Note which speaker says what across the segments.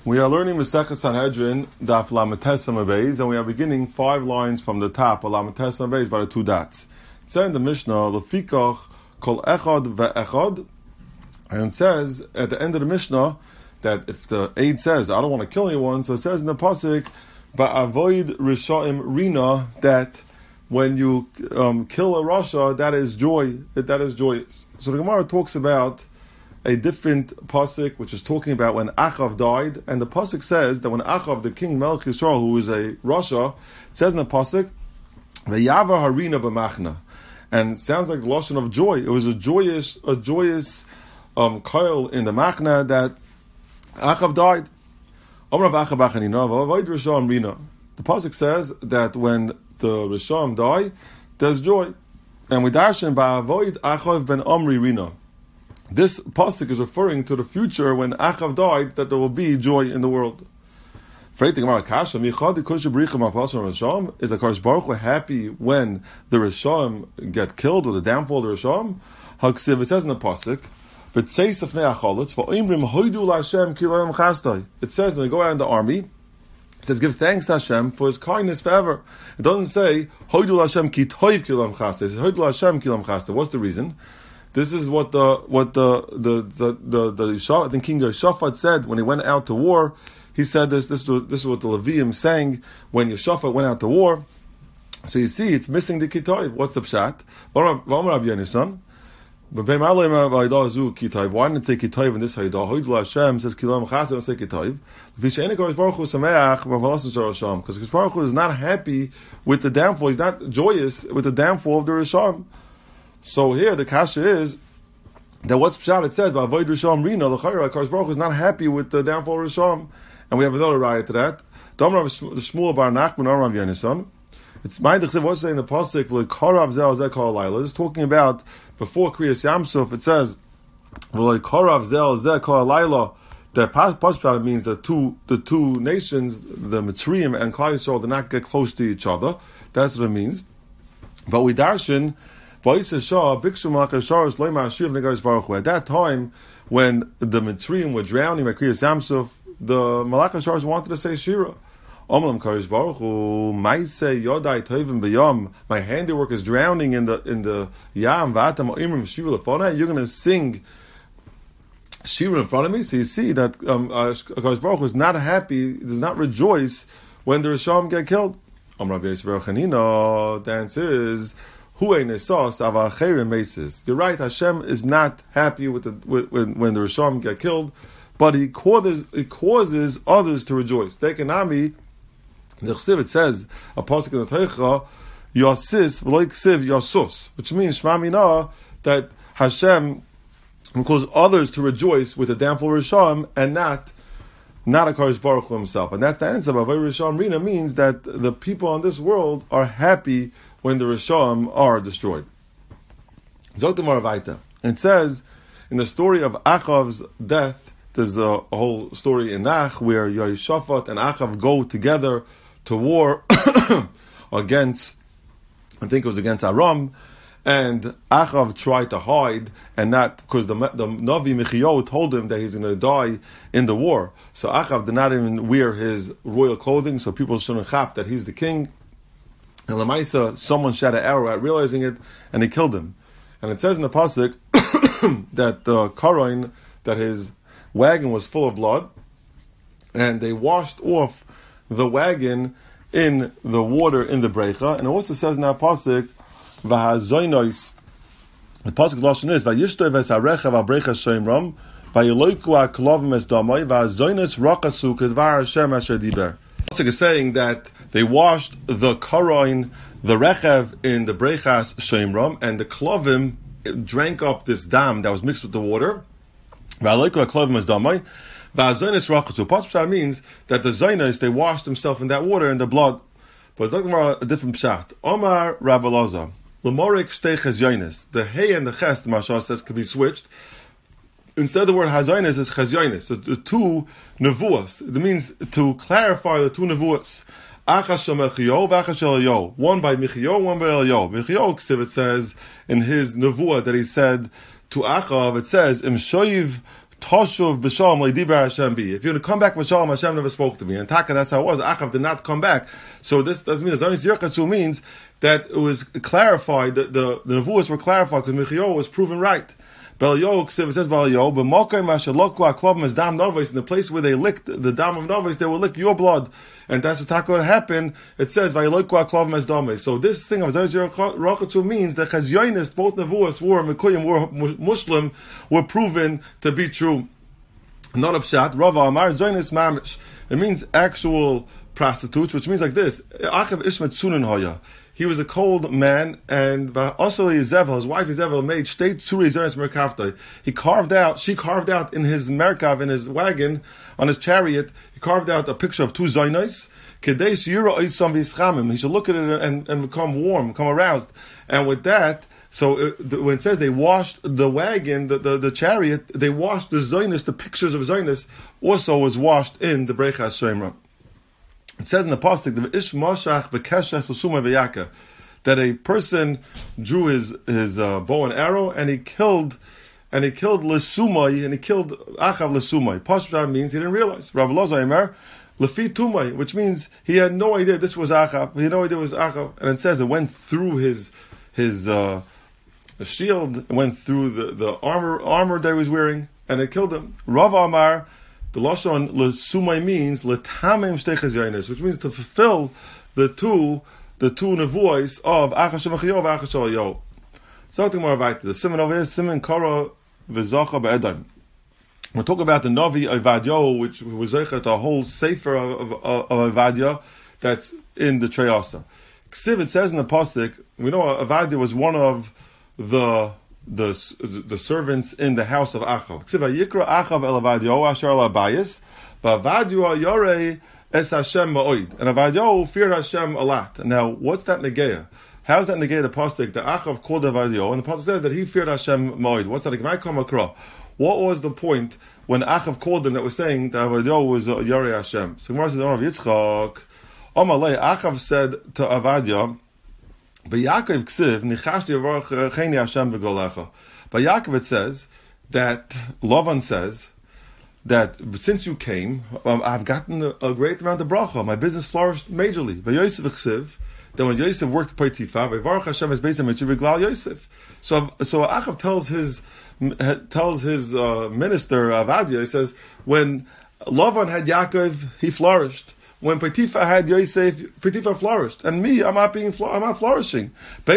Speaker 1: We are learning Masechah Sanhedrin, Daf Lametes Amud Beis, and we are beginning 5 lines from the top of Lametes Amud Beis by the 2 dots. It says in the Mishnah, Lefikach kol echad ve'echad, and it says at the end of the Mishnah that if the aid says, I don't want to kill anyone, so it says in the Pasuk, Ba'avoid Rishaim Rina, that when you kill a Rasha, that is joy, that is joyous. So the Gemara talks about a different pasuk, which is talking about when Achav died, and the pasuk says that when Achav, the king Melech Yisrael, who is a Rasha, it says in the pasuk, "Ve'yavar harina b'machna," and it sounds like the lashon of joy. It was a joyous koil in the machna that Achav died. The pasuk says that when the Risham die, there's joy, and we darshan ba'avoid Achav ben Omri rina. This pasuk is referring to the future when Achav died, that there will be joy in the world. Is the Kadosh Baruch Hu happy when the Risham get killed, or the downfall of the Risham? It says in the pasuk, it says when we go out in the army, it says give thanks to Hashem for His kindness forever. It doesn't say Hoidul Hashem ki toiv kilam chasta. It says Hoidul Hashem kilam chasta. What's the reason? This is what the I think King Yehoshaphat said when he went out to war. He said this is what the Leviim sang when Yehoshaphat went out to war. So you see, it's missing the kitoiv. What's the pshat? Why didn't it say kitoiv in this haydah? Hoidul Hashem says kilam chas, don't say kitoiv. Because Baruch Hu is not happy with the downfall. He's not joyous with the downfall of the Risham. So here the kasha is that what's pshat? It says Ba'avoid Risham Rina l'chayra. Kadosh Baruch Hu is not happy with the downfall of Risham, and we have another raya to that. Damar Shmuel bar Nachman Rav Yonason. It's my what's saying in the pasuk v'leikarav zel zeh kol halayla. It's talking about before Kriyas Yamsuf. It says v'leikarav zel zeh kol halayla. That pasuk means the two nations, the Mitzrayim and Klal Yisrael, do not get close to each other. That's what it means. But we darshan. At that time, when the Mitzrayim were drowning by Kriyas Yamsuf, the Malach HaSharas wanted to say Shira. My handiwork is drowning in the Yam. You're going to sing Shira in front of me? So you see that HaKadosh Baruch Hu is not happy, does not rejoice when the Risham get killed. The answer is, you're right, Hashem is not happy when the Risham get killed, but He causes others to rejoice. It says, a pasuk in the Teicha, Yasis v'lo ksiv Yasus, which means Shema Mina, that Hashem will cause others to rejoice with the downfall of Risham and not a Kadosh Baruch Hu Himself. And that's the answer. Ba'avoid Risham Rina means that the people on this world are happy when the Risham are destroyed. And it says, in the story of Achav's death, there's a whole story in Nach where Yehoshaphat and Achav go together to war against, I think it was against Aram, and Achav tried to hide, and not because the Navi Michiyahu told him that he's going to die in the war. So Achav did not even wear his royal clothing, so people shouldn't chap that he's the king. And Lamaisa, someone shot an arrow at realizing it, and he killed him. And it says in the pasuk that the Karoin, that his wagon was full of blood, and they washed off the wagon in the water in the brecha. And it also says in that pasuk, V'hazoynois, the pasuk's lashon is Vayishtoi v'sarecha v'brecha sheimram v'yiloiku ha'klovim es damai v'hazoynois rakasu kedvar Hashem asher diber. The pasuk is saying that they washed the karoin, the rechev in the brechas sheimram, and the klovim drank up this dam that was mixed with the water. V'haleiku ha'klovim es damai v'hazoynois rakasu. Pasuk means that the zaynos, they washed themselves in that water and the blood. But it's talking about a different pshat. Omar Rabbi Elazar, l'morik shtei chazyonis. The hey and the ches, the Mashal says, can be switched. Instead of the word hazyonis is chazyonis. So the two nevuos. It means to clarify the two nevuos. Achas shel Mechiyo, v'achas shel Eliyahu. One by Mechiyo, one by Eliyahu. Mechiyo, it says in his nevuah that he said to Achav, it says, Im shoyiv Toshuv b'shalom leidibar Hashem bi. If you're going to come back b'shalom, Hashem never spoke to me. And Taka, that's how it was. Achav did not come back. So this doesn't mean, Zonis Yirchatzu means that it was clarified, that the Nevuos were clarified, because Michael was proven right. Belial, it says Belial, but Mokai Mashalokwa Klovim is Dam Novis, in the place where they licked the Dam of Novis, they will lick your blood. And that's what happened. It says Vayelokwa Klovim as Domes. So this thing of Zonis Yirchatzu means that Chazyonis, both Nevuos were Mekuyim, were Muslim, were proven to be true. Not a pshat. Rava Amar Zonis Mamish. It means actual prostitutes, which means like this: Achav Ishmet Sunan Hoya. He was a cold man, and also Yezevel, his wife Yezevel, made shtei tzuri zonis merkavtoi. She carved out in his merkav, in his wagon, on his chariot, he carved out a picture of two zonos. Kadesh yira oisam v'yischamim. He should look at it and become warm, become aroused. And with that, so when it says they washed the wagon, the chariot, they washed the zonos, the pictures of zonos, also was washed in the Breichas Shemra. It says in the pasuk, the ish moshach v'keshes l'sumay v'yaka, that a person drew his bow and arrow, and he killed l'sumay, and he killed achav l'sumay. Pashut means he didn't realize. Rav Elazar Omer lefi tumay, which means he had no idea this was achav. He had no idea it was achav, and it says it went through his shield, it went through the armor that he was wearing, and it killed him. Rav Amar. The lashon l'sumay means l'tamim shtei chazyonis, which means to fulfill the two nevuos of Achav Shemachiyo and Achav Shalayo. Something more about the Siman over here, Siman Kara v'Zacha be'Edom. We'll talk about the Navi Ovadia, which was zeichet a whole sefer of Ovadia that's in the Treyasa. Ksiv, it says in the pasuk, we know Ovadia was one of the servants in the house of Achav. Yikra Achav el Avadio asher el Abayis, v'Avadio yorei es Hashem ma'oid. And Avadio feared Hashem a lot. Now, what's that negeya? How is that negeya the pasuk? The Achav called Avadio, and the pasuk says that he feared Hashem ma'oid. What's that? What was the point when Achav called him that was saying that Avadio was yorei Hashem? So Gemara says, Yitzchak, Omalei, Achav said to Avadio, by Yaakov it says that Lavan says that since you came, I've gotten a great amount of bracha. My business flourished majorly. Then when Yosef worked Potiphar, so Achav tells his minister Avadia, he says, when Lavan had Yaakov, he flourished. When Potiphar had Yosef, Potiphar flourished, and me, I'm not flourishing.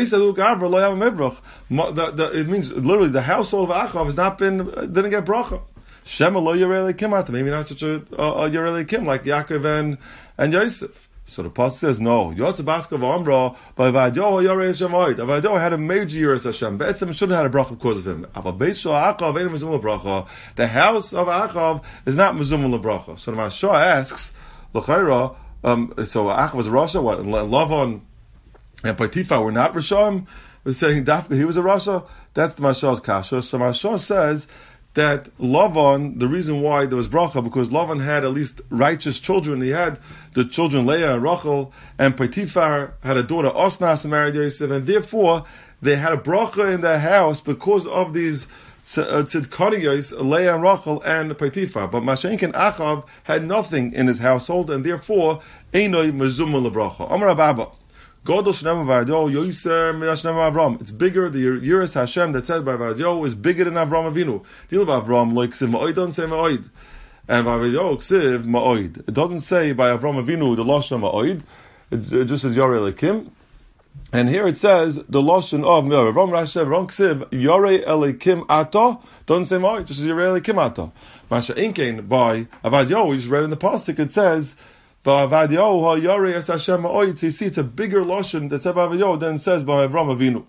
Speaker 1: It means literally the household of Achav has didn't get bracha. Shema lo Yorei Kim ata. Maybe not such a Yorei Kim like Yaakov and Yosef. So the pasuk says no. Yotze Baska v'Amra by Avadio Yorei Hashem oid. Avadio had a major Yiras Hashem. Be'etzem shouldn't have had a bracha because of him. Aval Beis Shel Achav ain't mezumah bracha. The house of Achav is not mezumah bracha. So the Mashah asks. L'chayra, so Achav was Rasha, what? And Lavan and Potiphar were not Rasham. We're saying he was a Rasha. That's the Mashah's kasha. So Mashah says that Lavan, the reason why there was bracha, because Lavan had at least righteous children. He had the children Leah and Rachel, and Potiphar had a daughter Osnas and married Yosef, and therefore they had a bracha in their house because of these Tzidkaniyos, Leah and Rachel and Potiphar. But Mashenk and Achav had nothing in his household, and therefore Einoi Mezumah LeBracha. Amar Abba, Godol Shnei Avadio Yoser Me'Shnei Avram. It's bigger. The Yiras Hashem that said by Avadio is bigger than Avram Avinu. Deal of Avram like Ksiv Ma'oid, don't say Ma'oid, and by Avadio Ksiv Ma'oid. It doesn't say by Avram Avinu the Lashon Ma'oid. It just says Yorei Elikim. And here it says the Lashon of Avram Rashev Ron Ksiv Yorei Elikim Ata. Doesn't say Ma'oid. Just says Yorei Elikim Ata. Masha Inkein by Avadio. We just read in the pasuk. It says. But Avadio ha Yorei es Hashem ma'oid. So you see, it's a bigger lashon that says Avadio than says by Avram Avinu.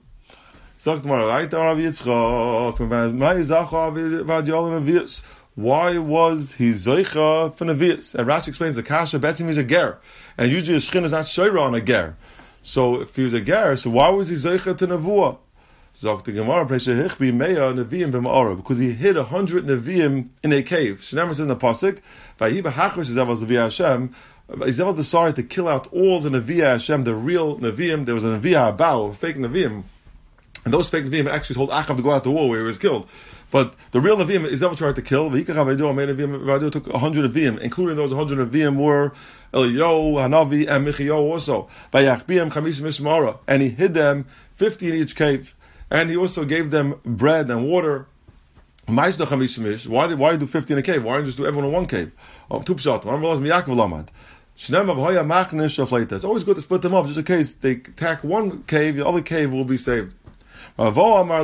Speaker 1: Why was he zoicha for nevius? And Rashi explains the kasha. Betzim is a ger, and usually a shchin is not shoyra on a ger. So if he was a ger, so why was he zoicha to nevuah? Zok the Gemara, because he hid 100 neviim in a cave. Shneimar says in the pasuk, "Vayiba hachrosh Zevel Neviah Hashem." Zevel decided to kill out all the Neviah Hashem, the real Neviim. There was a Neviah Abau, a fake Neviim, And those fake Nevi'im actually told Achav to go out to war where he was killed. But the real Nevi'im is never tried to kill. Vayikach took 100 Nevi'im, including those 100 Nevi'im were Eliyahu, Hanavi, and Michayahu also. Vayachbiim Chamishim Mishmara. And he hid them 50 in each cave. And he also gave them bread and water. Why did you do 50 in a cave? Why didn't you just do everyone in one cave? It's always good to split them up, just in case they attack one cave, the other cave will be saved. Because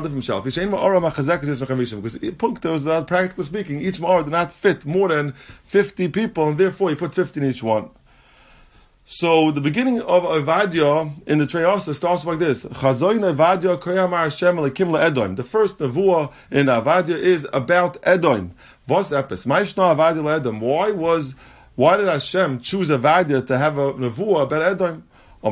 Speaker 1: practically speaking, each ma'ar did not fit more than 50 people, and therefore he put 50 in each one. So the beginning of Avadia in the Treyasa starts like this. The first nevuah in Avadia is about Edom. Why did Hashem choose Avadia to have a nevuah about Edom? Let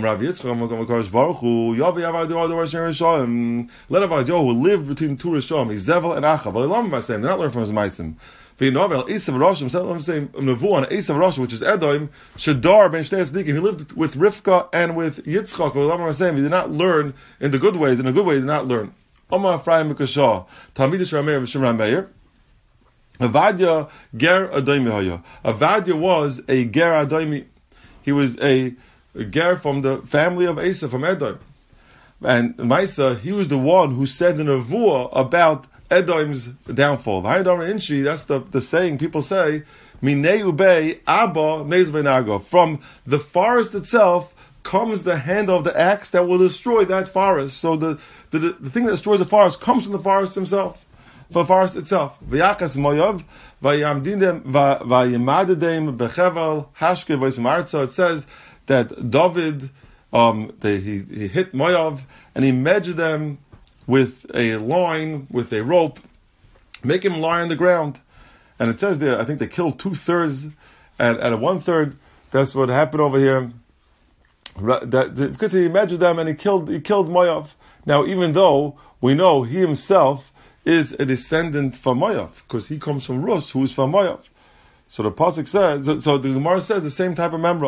Speaker 1: Avadia who lived between two Rishon, Zevel and Achav. They're not learning from his Maisim. Esav Nevuah on Esav Rosh, which is Edom, Shadar ben Shtei Tzadikim. He lived with Rivka and with Yitzchak. He did not learn in the good ways. In a good way, he did not learn. Omar Ephraim Mikashah, Talmidish Rameir V'Shimran Meir. Avadia Ger Adoimi Haya. Avadia was a Ger Adoimi. He was a Ger from the family of Esav, from Edom. And Maisa, he was the one who said the Nevuah about Edom's downfall. That's the saying people say, Minei ubei Abba Nez Benago. From the forest itself comes the hand of the axe that will destroy that forest. So the thing that destroys the forest comes from the forest himself. The forest itself. V'yakas moyav v'yamdinem v'yimadedem bechevel hashke v'yismarza. It says that David he hit Moav and he measured them with a line, with a rope, make him lie on the ground. And it says there, I think they killed 2/3, and at 1/3, that's what happened over here. Because he measured them and he killed Moav. Now, even though we know he himself is a descendant from Moav, because he comes from Rus, who is from Moav. So the pasuk says, so the Gemara says the same type of member.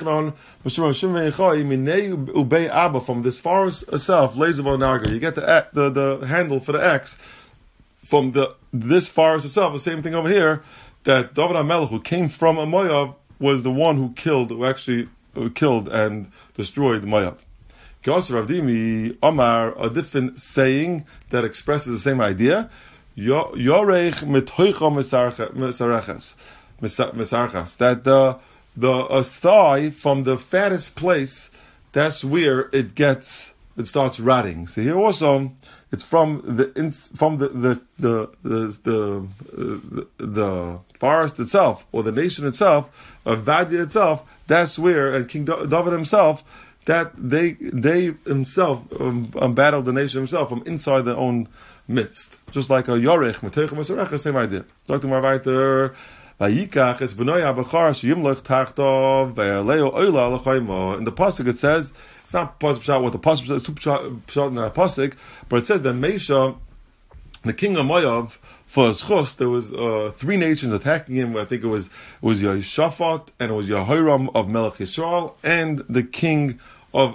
Speaker 1: From this forest itself, you get the handle for the axe from this forest itself. The same thing over here, that David HaMelech, who came from Moav, was the one who actually killed and destroyed Moav. Omar, a different saying that expresses the same idea. Yorech mitoicha misarchas, that the thigh from the fattest place, that's where it starts rotting. See here also, it's from the forest itself, or the nation itself, of Vadia itself. That's where, and King David himself, that they himself battled the nation himself from inside their own midst, just like a Yorech mitoicha misarchas, same idea. Dr. Marvaiter. In the pasuk it says, it's not pasuk pshat what the pasuk says, two pshat in the pasuk, but it says that Mesha, the king of Moav, for his chus, there was 3 nations attacking him. I think it was Yehoshaphat, and it was Yehoram of Melech Yisrael, and the king of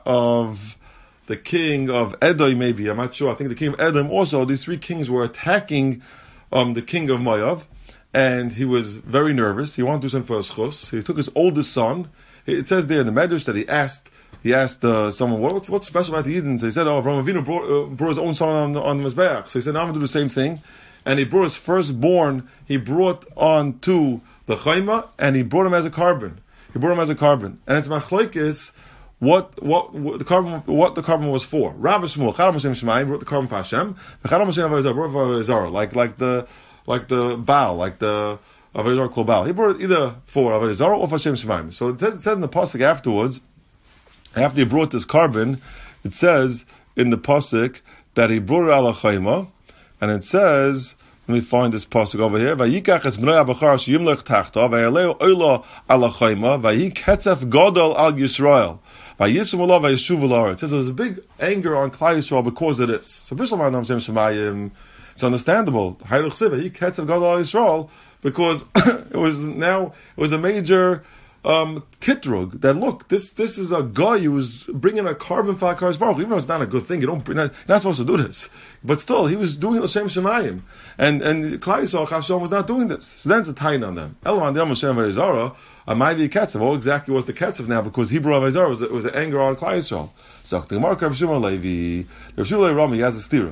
Speaker 1: Edom, maybe, I'm not sure. I think the king of Edom also. These 3 kings were attacking the king of Moav. And he was very nervous. He wanted to do something for his chus. So he took his oldest son. It says there in the Medrash that he asked someone, what's special about the Eden? So he said, Avraham Avinu brought his own son on the Mizbeach. So he said, now I'm going to do the same thing. And he brought his firstborn, he brought on to the Chayma, and he brought him as a carbon. And it's Machlokes what the carbon was for. Rav Shmuel, Chadam Hashem Shemayim, brought the carbon for Hashem. The Chadam Hashem brought for Zara, like the Baal, like the Avodah Zarah called Baal. He brought it either for Avodah Zarah or for Hashem Shemaim. So it says in the pasuk afterwards, after he brought this carbon, it says in the pasuk that he brought it ala chayma, and it says, let me find this pasuk over here. Vayikach es bnei abachar sheyimlech tachta vayaleu oila ala chayma vayiketzef gadol al Yisrael. It says there was a big anger on Klal Yisrael because of this. So Bishlam Hashem Shemayim. It's understandable. Because it was a major kitrug, that look, this is a guy who was bringing a carbon for HaKadosh Baruch Hu, even though it's not a good thing, you're not supposed to do this. But still, he was doing L'Shem Shemayim. And Klal Yisrael, Hashem was not doing this. So then it's a tain on them. Elam Adem Hashem V'Yizara, might be a ketzav. What exactly was the ketzav now? Because Hebrew V'Yizara was an anger on Klal Yisrael. So the Gemara Rav Shimon Levi, Rav Shimon Levi Rami, he has a stira.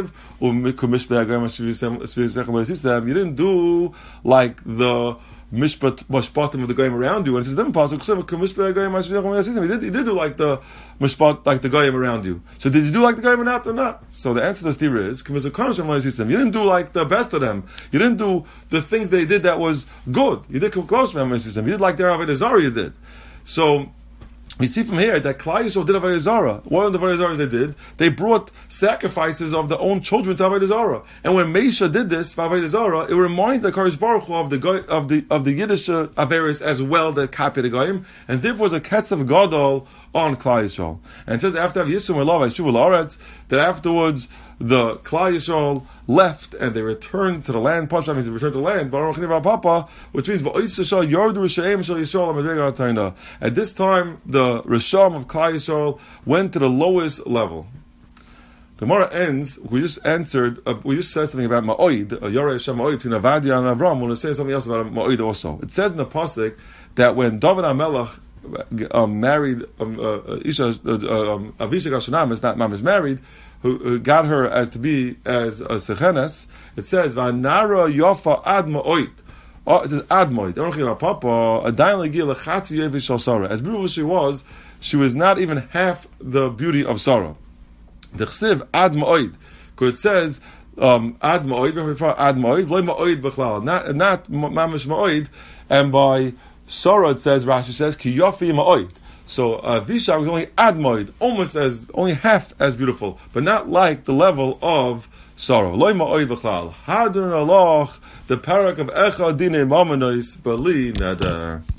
Speaker 1: You didn't do like the mishpatim of the goyim around you, and it says then pasuk he did do like the mishpat, like the goyim around you. So did you do like the goyim or not? So the answer to the stira is you didn't do like the best of them. You didn't do the things they did that was good. You did come close to them. You did like their Avodah Zarah. You did. So we see from here that Klal Yisrael did Avodah Zarah. What are the Avodah Zarahs they did? They brought sacrifices of their own children to Avodah Zarah. And when Meisha did this for Avodah Zarah, it reminded the HaKadosh Baruch Hu of the Yiddish Averis as well that copied the Goyim, and therefore was a ketzav gadol on Klal Yisrael. And it says after Yisum Elav Yishuv La'aretz that afterwards the Klal Yisrael left and they returned to the land. Pasha means they returned to the land. Which means at this time the Risham of Klal Yisrael went to the lowest level. The Gemara ends. We just said something about Ma'oid, Yoreh Hashem Ma'oid between Avadia and Avram. We'll say something else about Ma'oid also. It says in the pasuk that when David HaMelech married Isha Avisha Gashanam, is not Mamish married, who got her as to be as a sechenes. It says Vanara Yofa Ad Ma'oid. It says Ad Ma'oid. As beautiful as she was not even half the beauty of Sarah. The chsiv Ad Ma'oid, because it says Ad Ma'oid, Ad Ma'oid, Lo Ma'oid B'chlal, not Mamish Ma'oid, and by Sarah it says, Rashi says Ki Yofi Ma'oid. So Visha was only Ad Ma'oid, only half as beautiful, but not like the level of Sarah. Lo Ma'oid B'chlal. Hadron Aloch, the parak of Echa Dine Mamanois Bali Neder.